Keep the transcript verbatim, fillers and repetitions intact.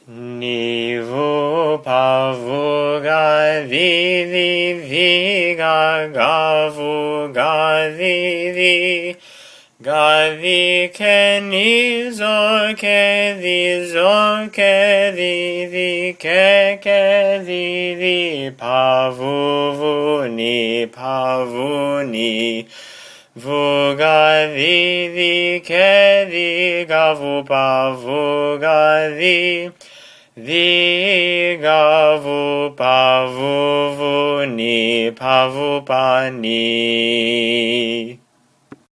Ni vu pavu ga vi vi vi ga ga vu ga vi vi ga vi ke ni zo ke vi zo ke vi vi ke ke vi vi pavu vu ni pavu ni vu ga vi vi ke vi ga vu pavu ga vi vi ga vu pa vu vu ni pa vu pa ni.